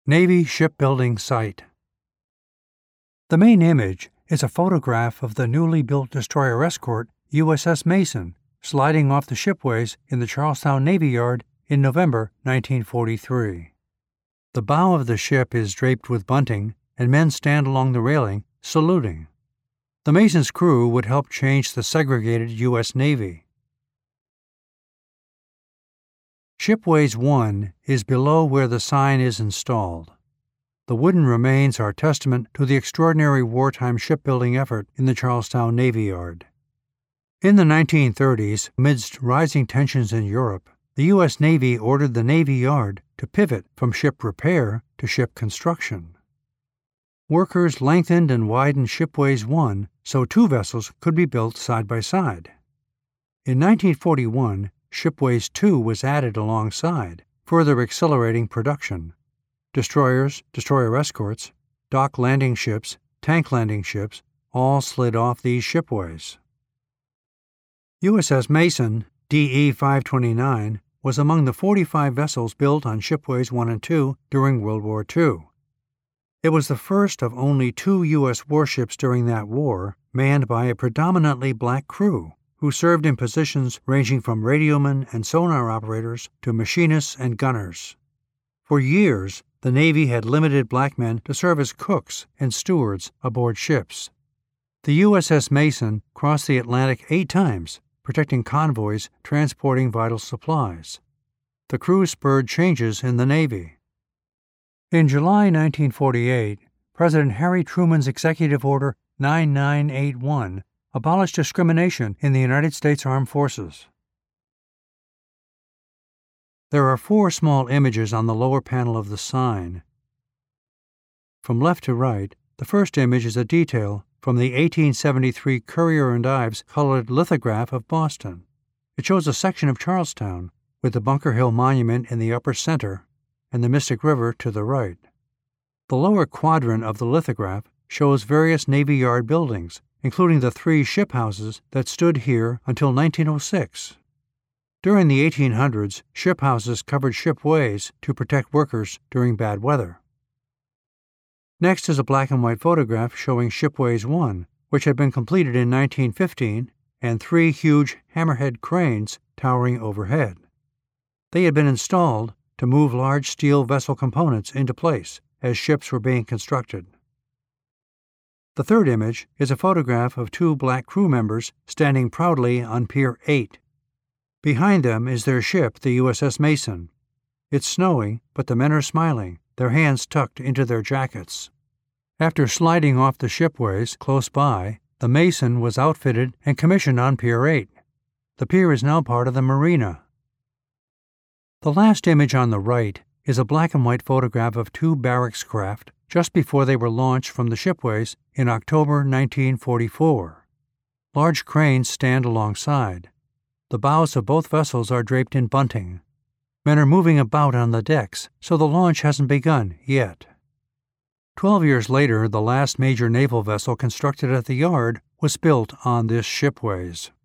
Navy Shipbuilding Site. The main image is a photograph of the newly built destroyer escort USS Mason sliding off the shipways in the Charlestown Navy Yard in November 1943. The bow of the ship is draped with bunting, and men stand along the railing, saluting. The Mason's crew would help change the segregated U.S. Navy. Shipways 1 is below where the sign is installed. The wooden remains are testament to the extraordinary wartime shipbuilding effort in the Charlestown Navy Yard. In the 1930s, amidst rising tensions in Europe, the U.S. Navy ordered the Navy Yard to pivot from ship repair to ship construction. Workers lengthened and widened Shipways 1 so two vessels could be built side by side. In 1941, Shipways 2 was added alongside, further accelerating production. Destroyers, destroyer escorts, dock landing ships, tank landing ships all slid off these shipways. USS Mason, DE 529, was among the 45 vessels built on Shipways 1 and 2 during World War II. It was the first of only 2 U.S. warships during that war manned by a predominantly black crew, who served in positions ranging from radiomen and sonar operators to machinists and gunners. For years, the Navy had limited black men to serve as cooks and stewards aboard ships. The USS Mason crossed the Atlantic 8 times, protecting convoys transporting vital supplies. The crew spurred changes in the Navy. In July 1948, President Harry Truman's Executive Order 9981 abolished discrimination in the United States Armed Forces. There are 4 small images on the lower panel of the sign. From left to right, the first image is a detail from the 1873 Courier and Ives colored lithograph of Boston. It shows a section of Charlestown, with the Bunker Hill Monument in the upper center and the Mystic River to the right. The lower quadrant of the lithograph shows various Navy Yard buildings, including the 3 ship houses that stood here until 1906. During the 1800s, ship houses covered shipways to protect workers during bad weather. Next is a black and white photograph showing Shipways 1, which had been completed in 1915, and 3 huge hammerhead cranes towering overhead. They had been installed to move large steel vessel components into place as ships were being constructed. The third image is a photograph of 2 black crew members standing proudly on Pier 8. Behind them is their ship, the USS Mason. It's snowing, but the men are smiling, their hands tucked into their jackets. After sliding off the shipways close by, the Mason was outfitted and commissioned on Pier 8. The pier is now part of the marina. The last image on the right is a black and white photograph of 2 barracks craft just before they were launched from the shipways in October 1944. Large cranes stand alongside. The bows of both vessels are draped in bunting. Men are moving about on the decks, so the launch hasn't begun yet. 12 years later, the last major naval vessel constructed at the yard was built on this shipways.